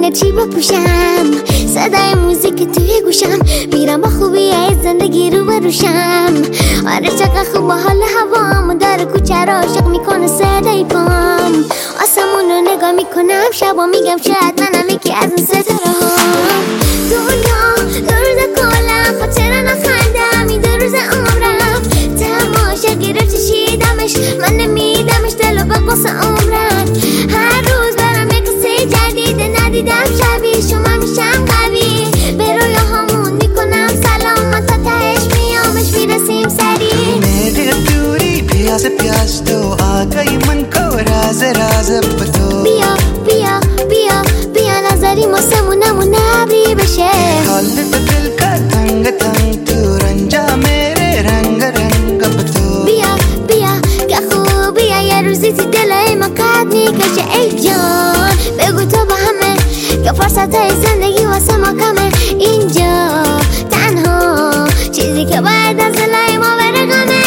رنگ چی بپوشم، صدای موزیک توی گوشم، میرم با خوبی از زندگی رو بروشم. آره چقدر خوب حال هوام، داره کوچه را عاشق میکنه صدای پام. آسمون رو نگاه میکنم شبا، میگم شاید منم یکی از اون ستاره ها. دنیا دو روز کلم، خاطر نخندم این 2 روز عمرم. تماشا گرفت چشیدمش، من نمیدمش دلو به قصه عمرم. هر روز برم یک قصه جدیده، ندیدم شبیه شما میشم قوی. به رویاهامون میکنم سلام، من تا تهش میامش میرسیم سریع. मेरे दूरी प्यास प्यास तो आ गई मन को राज राज बतो. بیا بیا بیا بیا نظری موسمونمون نبری بشه. حالت دل کا تنگ تنگ تو رنجا میرے رنگ رنگ بतो. بیا بیا که خوبیه یه روزی تی دلای ما قد میکشه. ای جان بگو تو با همه که فرصت های زندگی واسه ما کمه. اینجا تنها چیزی که باید از دلای ما بره غمه.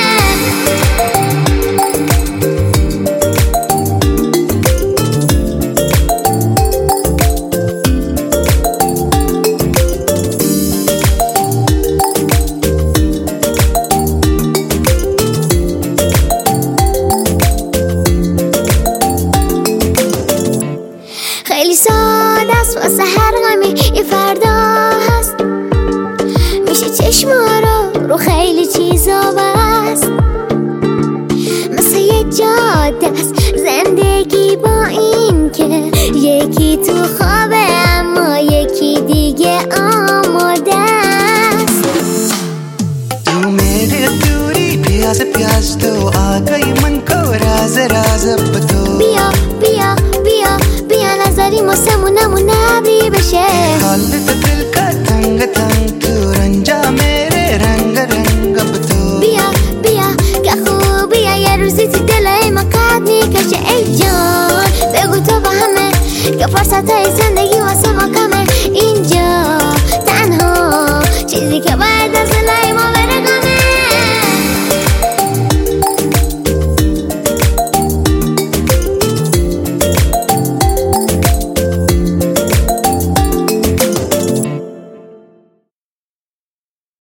خیلی ساده است واسه هر غمی یه فردا هست، میشه چشما رو خیلی چیزا بست. مثل یه جاده است زندگی با این که یکی تو خوابه اما یکی دیگه آماده است. तू मेरे दूरी प्यास प्यास तो आ गई मन को राज राज बतो. بیا بیا بیا بیا نظری موسمونمون نبری بشه. حالت دل کا تنگ تنگ تو رنجا میرے رنگ رنگ بतो. بیا بیا که خوبیه یه روزی تی دلای ما قد میکشه. ای جان بگو تو با همه که فرصت های